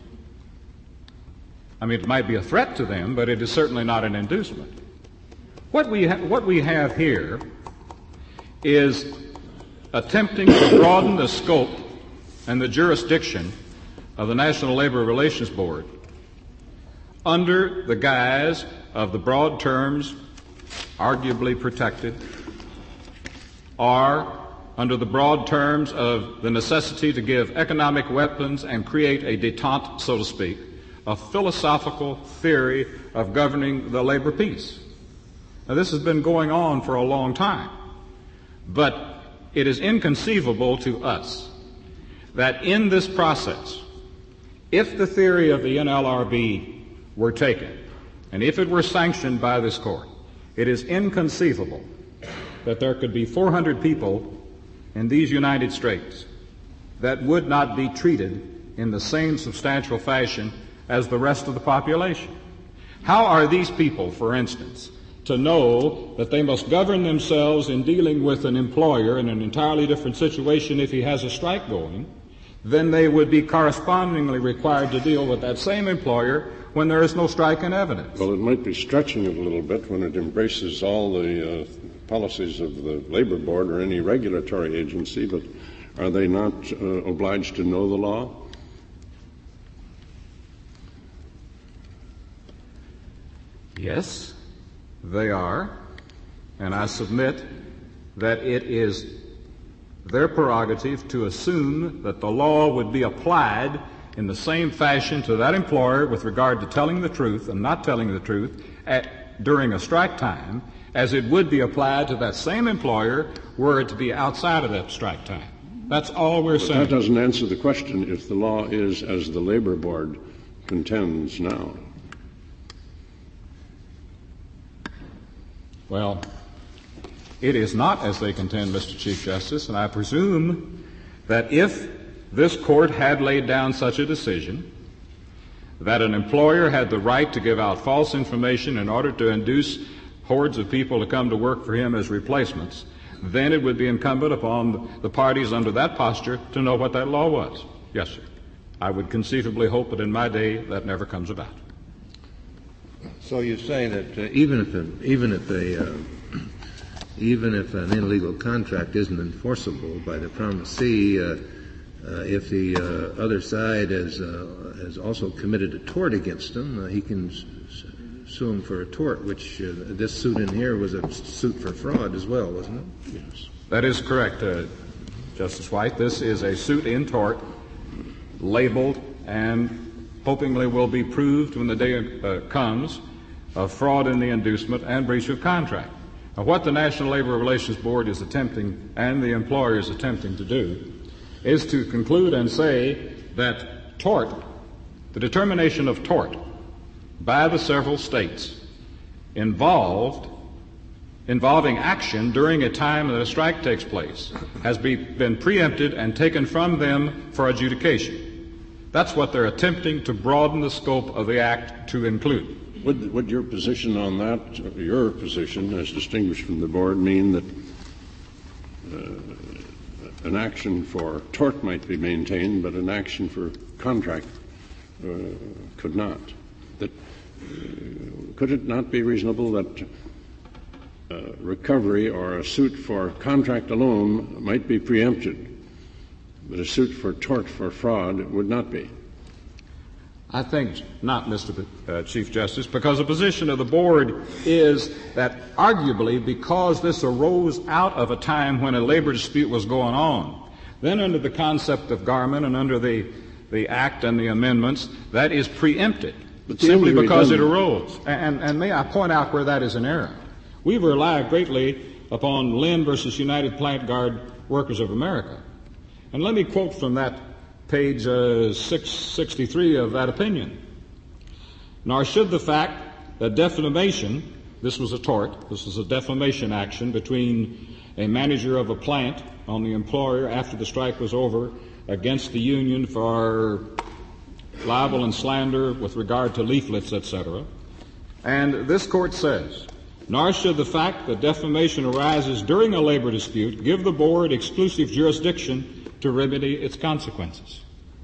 [SPEAKER 9] I mean, it might be a threat to them, but it is certainly not an inducement. What we have here is attempting to broaden the scope and the jurisdiction of the National Labor Relations Board under the guise of the broad terms arguably protected, or under the broad terms of the necessity to give economic weapons and create a détente, so to speak, a philosophical theory of governing the labor peace. Now, this has been going on for a long time, but it is inconceivable to us that in this process, if the theory of the NLRB were taken, and if it were sanctioned by this court, it is inconceivable that there could be 400 people in these United States that would not be treated in the same substantial fashion as the rest of the population. How are these people, for instance, to know that they must govern themselves in dealing with an employer in an entirely different situation if he has a strike going, then they would be correspondingly required to deal with that same employer when there is no strike in evidence?
[SPEAKER 1] Well, it might be stretching it a little bit when it embraces all the policies of the Labor Board or any regulatory agency, but are they not obliged to know the law?
[SPEAKER 9] Yes, they are, and I submit that it is their prerogative to assume that the law would be applied in the same fashion to that employer with regard to telling the truth and not telling the truth during a strike time as it would be applied to that same employer were it to be outside of that strike time. That's all we're saying.
[SPEAKER 1] That doesn't answer the question if the law is as the Labor Board contends now.
[SPEAKER 9] Well, it is not as they contend, Mr. Chief Justice, and I presume that if this Court had laid down such a decision, that an employer had the right to give out false information in order to induce hordes of people to come to work for him as replacements, then it would be incumbent upon the parties under that posture to know what that law was. Yes, sir. I would conceivably hope that in my day that never comes about.
[SPEAKER 5] So you say that even if an illegal contract isn't enforceable by the promisee, if the other side has also committed a tort against him, he can sue him for a tort, which this suit in here was a suit for fraud as well, wasn't it?
[SPEAKER 9] Yes. That is correct, Justice White. This is a suit in tort, labeled, and hopingly will be proved when the day comes, of fraud in the inducement and breach of contract. Now, what the National Labor Relations Board is attempting, and the employer is attempting to do, is to conclude and say that tort, the determination of tort by the several states involving action during a time that a strike takes place has been preempted and taken from them for adjudication. That's what they're attempting to broaden the scope of the Act to include.
[SPEAKER 1] Would your position on that, your position as distinguished from the Board, mean that an action for tort might be maintained, but an action for contract could not? That could it not be reasonable that recovery or a suit for contract alone might be preempted, but a suit for tort for fraud would not be?
[SPEAKER 9] I think not, Mr. Chief Justice, because the position of the Board is that arguably because this arose out of a time when a labor dispute was going on, then under the concept of Garment and under the Act and the amendments, that is preempted, but simply because it arose. And may I point out where that is an error. We rely greatly upon Lynn versus United Plant Guard Workers of America. And let me quote from that page 663 of that opinion. Nor should the fact that defamation, this was a tort, this was a defamation action between a manager of a plant on the employer after the strike was over against the union for libel and slander with regard to leaflets, etc. And this Court says, nor should the fact that defamation arises during a labor dispute give the Board exclusive jurisdiction to remedy its consequences.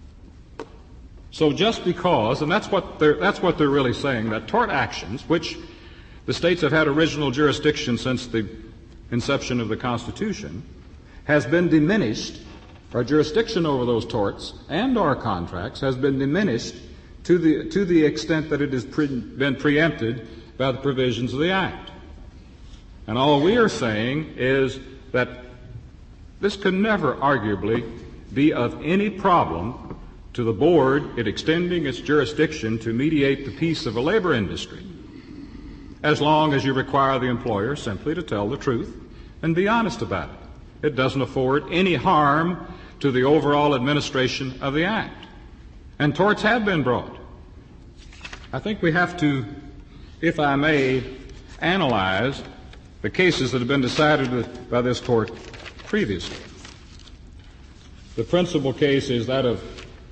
[SPEAKER 9] So just because, and that's what they're really saying, that tort actions, which the states have had original jurisdiction since the inception of the Constitution, has been diminished, our jurisdiction over those torts and our contracts has been diminished to the extent that it has been preempted by the provisions of the Act. And all we are saying is that this could never arguably be of any problem to the Board in extending its jurisdiction to mediate the peace of a labor industry, as long as you require the employer simply to tell the truth and be honest about it. It doesn't afford any harm to the overall administration of the Act. And torts have been brought. I think we have to, if I may, analyze the cases that have been decided by this Court previously. The principal case is that of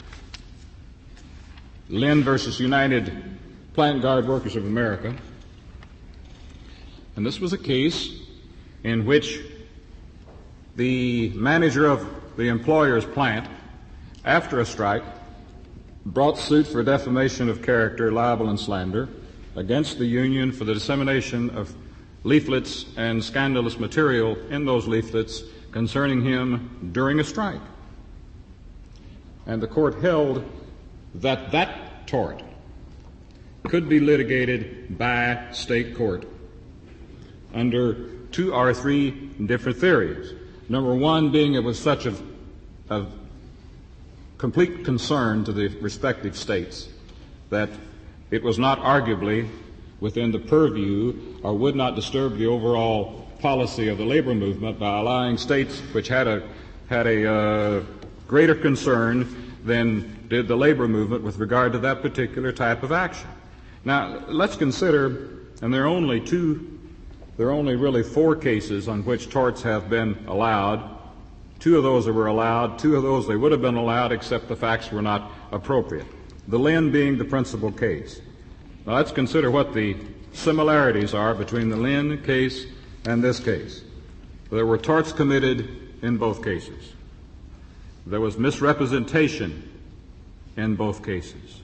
[SPEAKER 9] Lynn versus United Plant Guard Workers of America. And this was a case in which the manager of the employer's plant, after a strike, brought suit for defamation of character, libel, and slander against the union for the dissemination of leaflets and scandalous material in those leaflets concerning him during a strike. And the Court held that that tort could be litigated by state court under 2 or 3 different theories. Number one being it was such a complete concern to the respective states that it was not arguably within the purview or would not disturb the overall policy of the labor movement by allowing states which had a greater concern than did the labor movement with regard to that particular type of action. Now, let's consider, and there are only really 4 cases on which torts have been allowed. 2 of those that were allowed, 2 of those they would have been allowed except the facts were not appropriate. The Lynn being the principal case. Now let's consider what the similarities are between the Lynn case and this case. There were torts committed in both cases. There was misrepresentation in both cases.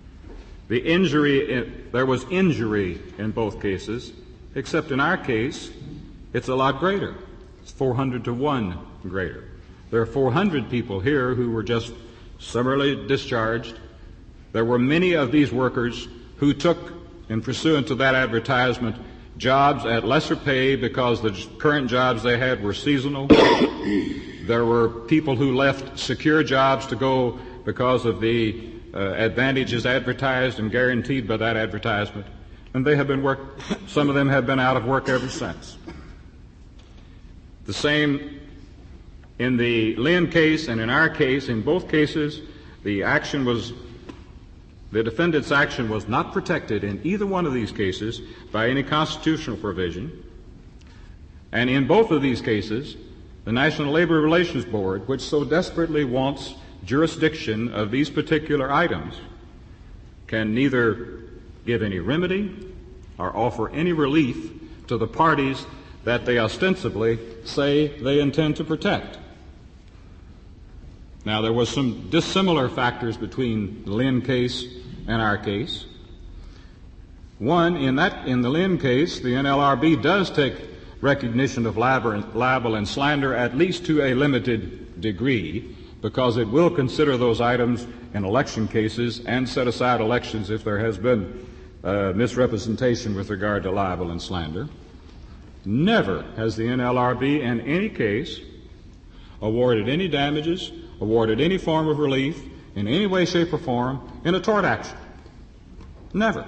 [SPEAKER 9] There was injury in both cases, except in our case, it's a lot greater. It's 400 to 1 greater. There are 400 people here who were just summarily discharged. There were many of these workers who took, in pursuant to that advertisement, jobs at lesser pay because the current jobs they had were seasonal. There were people who left secure jobs to go because of the advantages advertised and guaranteed by that advertisement. And they have been some of them have been out of work ever since. The same in the Lynn case and in our case. In both cases, the defendant's action was not protected in either one of these cases by any constitutional provision. And in both of these cases, the National Labor Relations Board, which so desperately wants jurisdiction of these particular items, can neither give any remedy or offer any relief to the parties that they ostensibly say they intend to protect. Now, there was some dissimilar factors between the Lynn case and our case. One, in the Lynn case, the NLRB does take recognition of libel and slander at least to a limited degree, because it will consider those items in election cases and set aside elections if there has been misrepresentation with regard to libel and slander. Never has the NLRB in any case awarded any damages, awarded any form of relief in any way, shape, or form in a tort action. Never.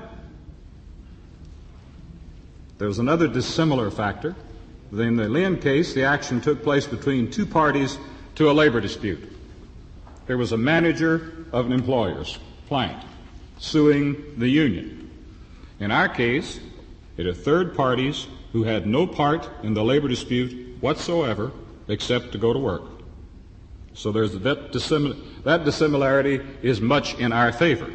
[SPEAKER 9] There's another dissimilar factor. In the Lynn case, the action took place between 2 parties to a labor dispute. There was a manager of an employer's plant suing the union. In our case, it are third parties who had no part in the labor dispute whatsoever except to go to work. So there's that dissimilarity is much in our favor.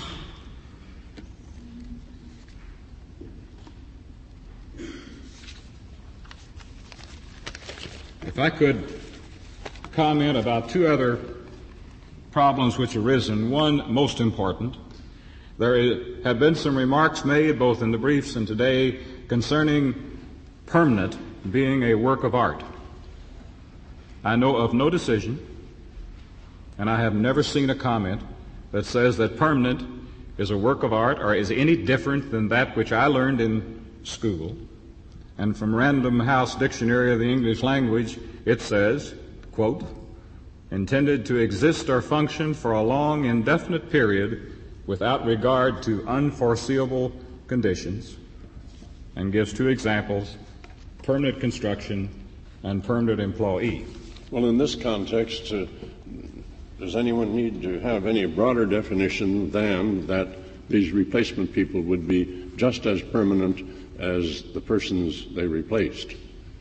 [SPEAKER 9] If I could comment about 2 other problems which arisen. One, most important, there have been some remarks made both in the briefs and today concerning permanent being a work of art. I know of no decision, and I have never seen a comment that says that permanent is a work of art or is any different than that which I learned in school. And from Random House Dictionary of the English Language, it says, quote, intended to exist or function for a long, indefinite period without regard to unforeseeable conditions, and gives 2 examples, permanent construction and permanent employee.
[SPEAKER 1] Well, in this context, does anyone need to have any broader definition than that these replacement people would be just as permanent as the persons they replaced?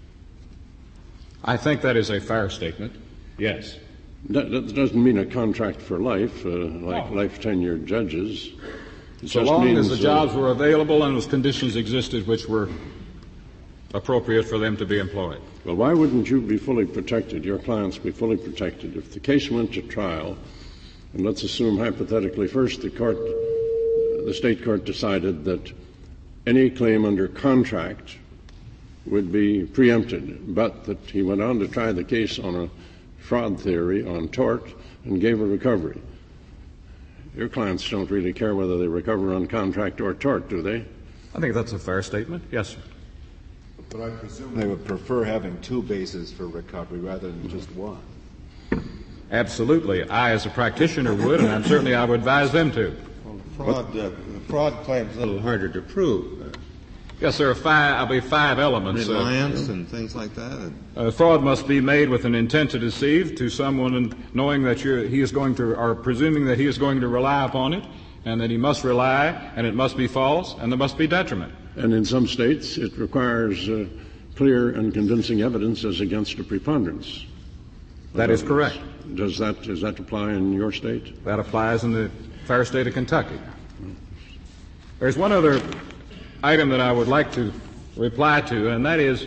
[SPEAKER 9] I think that is a fair statement, yes.
[SPEAKER 1] That doesn't mean a contract for life, like life tenured judges.
[SPEAKER 9] So long as the jobs were available and those conditions existed which were appropriate for them to be employed.
[SPEAKER 1] Well, why wouldn't you be fully protected, your clients be fully protected, if the case went to trial, and let's assume hypothetically first the state court decided that any claim under contract would be preempted, but that he went on to try the case on a fraud theory, on tort, and gave a recovery. Your clients don't really care whether they recover on contract or tort, do they?
[SPEAKER 9] I think that's a fair statement, yes, sir.
[SPEAKER 4] But I presume they would prefer having 2 bases for recovery rather than just one.
[SPEAKER 9] Absolutely. I, as a practitioner, would, and certainly I would advise them to.
[SPEAKER 5] Fraud claim's a little harder to prove.
[SPEAKER 9] Yes, there are five elements.
[SPEAKER 5] Reliance and things like that.
[SPEAKER 9] Fraud must be made with an intent to deceive to someone, and knowing that he is going to, or presuming that he is going to rely upon it, and that he must rely, and it must be false, and there must be detriment.
[SPEAKER 1] And in some states, it requires clear and convincing evidence as against a preponderance.
[SPEAKER 9] That is correct.
[SPEAKER 1] Does that apply in your state?
[SPEAKER 9] That applies in the fair state of Kentucky. There's one other item that I would like to reply to, and that is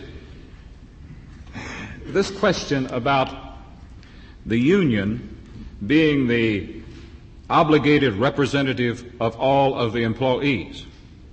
[SPEAKER 9] this question about the union being the obligated representative of all of the employees.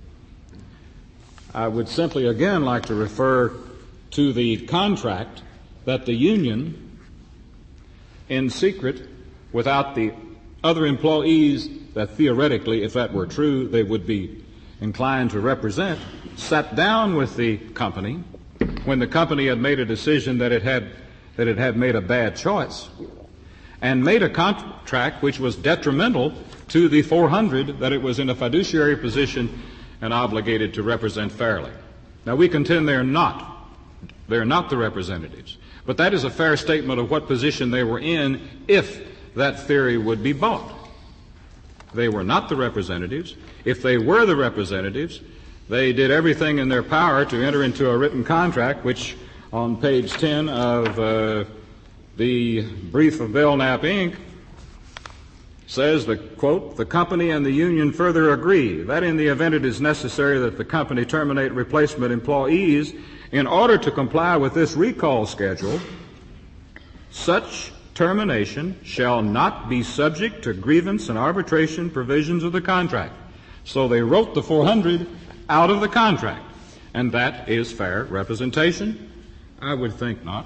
[SPEAKER 9] I would simply again like to refer to the contract that the union, in secret, without the other employees that theoretically, if that were true, they would be inclined to represent, sat down with the company when the company had made a decision that it had made a bad choice, and made a contract which was detrimental to the 400 that it was in a fiduciary position and obligated to represent fairly. Now, we contend they're not the representatives, but that is a fair statement of what position they were in if that theory would be bought. They were not the representatives. If they were the representatives, they did everything in their power to enter into a written contract, which on page 10 of the brief of Belknap, Inc., says, quote, "The company and the union further agree that in the event it is necessary that the company terminate replacement employees in order to comply with this recall schedule, such termination shall not be subject to grievance and arbitration provisions of the contract." So they wrote the 400 out of the contract. And that is fair representation? I would think not.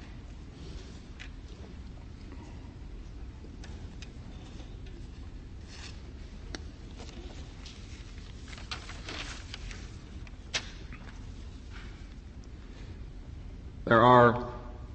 [SPEAKER 9] There are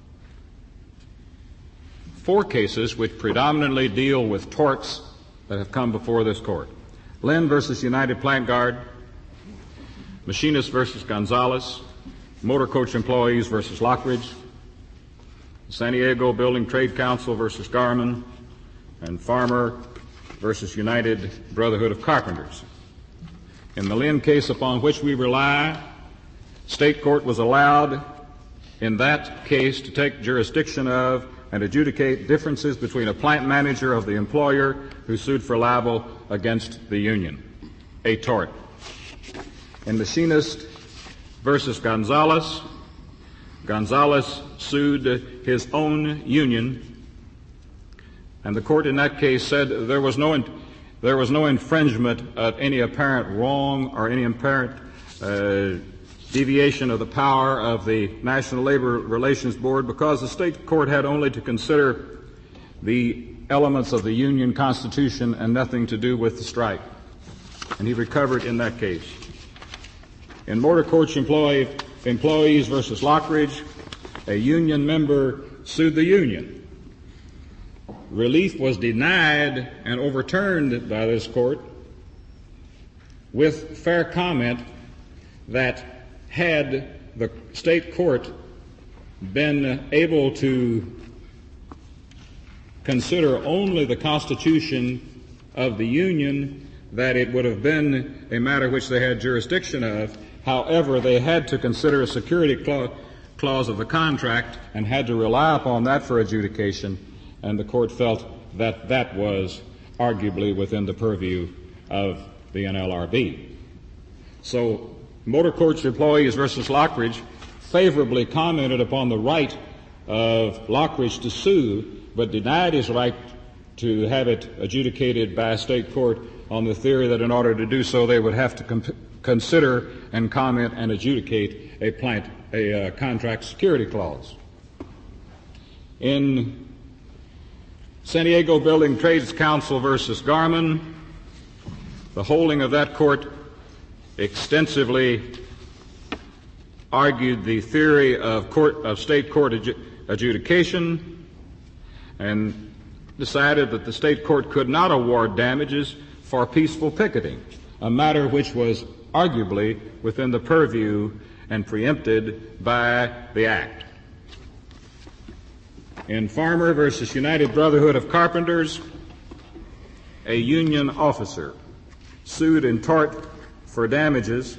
[SPEAKER 9] 4 cases which predominantly deal with torts that have come before this court. Lynn versus United Plant Guard, Machinist versus Gonzalez, Motor Coach Employees versus Lockridge, San Diego Building Trade Council versus Garmin, and Farmer versus United Brotherhood of Carpenters. In the Lynn case upon which we rely, state court was allowed in that case to take jurisdiction of and adjudicate differences between a plant manager of the employer who sued for libel against the union, a tort. In Machinist versus Gonzalez, Gonzalez sued his own union, and the court in that case said there was no infringement of any apparent wrong or any apparent deviation of the power of the National Labor Relations Board, because the state court had only to consider the elements of the union constitution and nothing to do with the strike. And he recovered in that case. In Motor Coach Employees versus Lockridge, a union member sued the union. Relief was denied and overturned by this court with fair comment that had the state court been able to consider only the constitution of the union, that it would have been a matter which they had jurisdiction of. However, they had to consider a security clause of the contract and had to rely upon that for adjudication, and the court felt that that was arguably within the purview of the NLRB. So Motor Coach Employees versus Lockridge favorably commented upon the right of Lockridge to sue, but denied his right to have it adjudicated by a state court on the theory that in order to do so they would have to consider and comment and adjudicate a contract security clause. In San Diego Building Trades Council versus Garmin, the holding of that court extensively argued the theory of state court adjudication, and decided that the state court could not award damages for peaceful picketing, a matter which was arguably within the purview and preempted by the Act. In Farmer versus United Brotherhood of Carpenters, a union officer sued in tort for damages,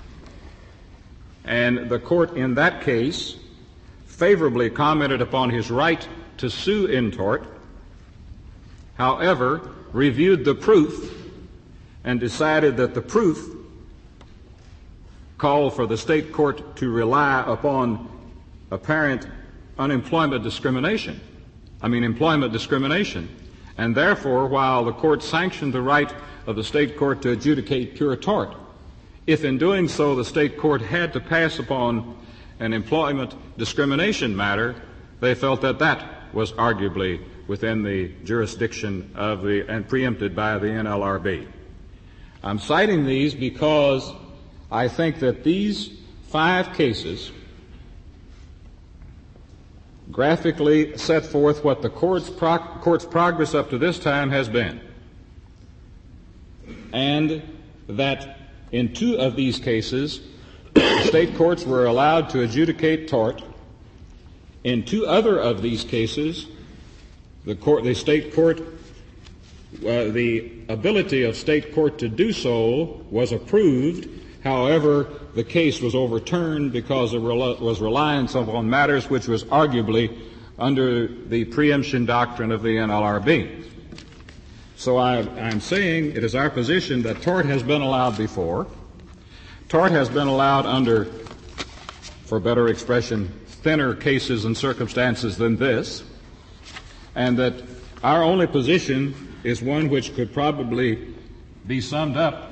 [SPEAKER 9] and the court in that case favorably commented upon his right to sue in tort, however, reviewed the proof and decided that the proof called for the state court to rely upon apparent employment discrimination. And therefore, while the court sanctioned the right of the state court to adjudicate pure tort, if in doing so the state court had to pass upon an employment discrimination matter, they felt that that was arguably within the jurisdiction of and preempted by the NLRB. I'm citing these because I think that these 5 cases graphically set forth what the court's progress up to this time has been, and that in 2 of these cases, the state courts were allowed to adjudicate tort. In 2 other of these cases, the ability of state court to do so was approved. However, the case was overturned because it was reliance upon matters which was arguably under the preemption doctrine of the NLRB. So I'm saying it is our position that tort has been allowed before. Tort has been allowed under, for better expression, thinner cases and circumstances than this, and that our only position is one which could probably be summed up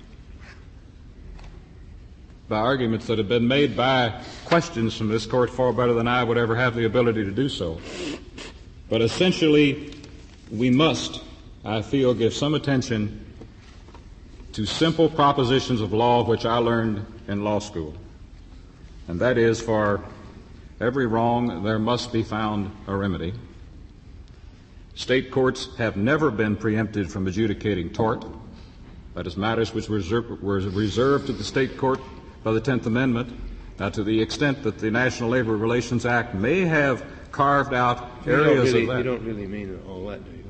[SPEAKER 9] by arguments that have been made by questions from this court far better than I would ever have the ability to do so. But essentially, we must, I feel, give some attention to simple propositions of law which I learned in law school. And that is, for every wrong there must be found a remedy. State courts have never been preempted from adjudicating tort. That is, matters which were reserved to the state court by the 10th Amendment. Now, to the extent that the National Labor Relations Act may have carved out areas of that.
[SPEAKER 5] You don't really mean all that, do you?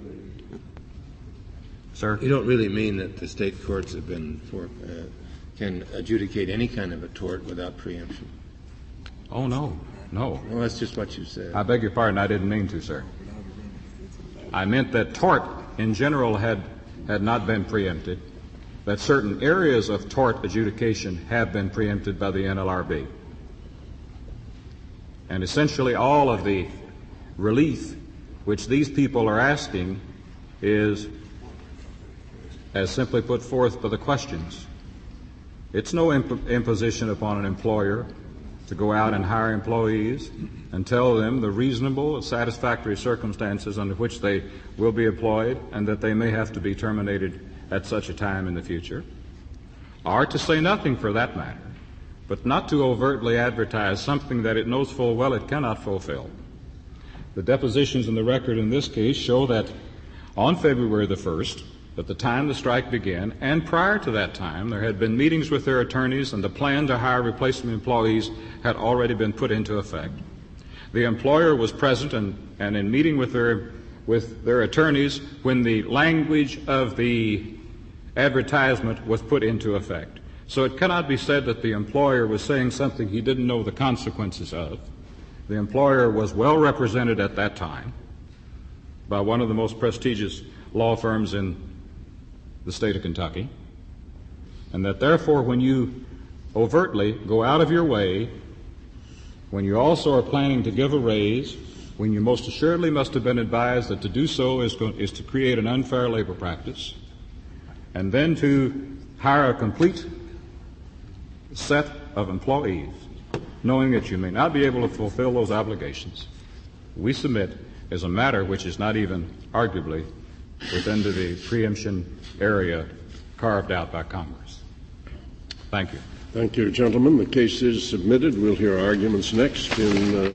[SPEAKER 9] Sir?
[SPEAKER 5] You don't really mean that the state courts have been can adjudicate any kind of a tort without preemption?
[SPEAKER 9] Oh, no.
[SPEAKER 5] Well, that's just what you said.
[SPEAKER 9] I beg your pardon. I didn't mean to, sir. I meant that tort in general had not been preempted, that certain areas of tort adjudication have been preempted by the NLRB. And essentially all of the relief which these people are asking is, as simply put forth by the questions, it's no imposition upon an employer to go out and hire employees and tell them the reasonable, satisfactory circumstances under which they will be employed and that they may have to be terminated at such a time in the future, or to say nothing for that matter, but not to overtly advertise something that it knows full well it cannot fulfill. The depositions in the record in this case show that on February the 1st, at the time the strike began, and prior to that time, there had been meetings with their attorneys, and the plan to hire replacement employees had already been put into effect. The employer was present and in meeting with their attorneys when the language of the advertisement was put into effect. So it cannot be said that the employer was saying something he didn't know the consequences of. The employer was well represented at that time by one of the most prestigious law firms in the state of Kentucky, and that therefore when you overtly go out of your way, when you also are planning to give a raise, when you most assuredly must have been advised that to do so is to create an unfair labor practice, and then to hire a complete set of employees, knowing that you may not be able to fulfill those obligations, we submit as a matter which is not even arguably within the preemption area carved out by Congress. Thank you.
[SPEAKER 1] Thank you, gentlemen. The case is submitted. We'll hear arguments next in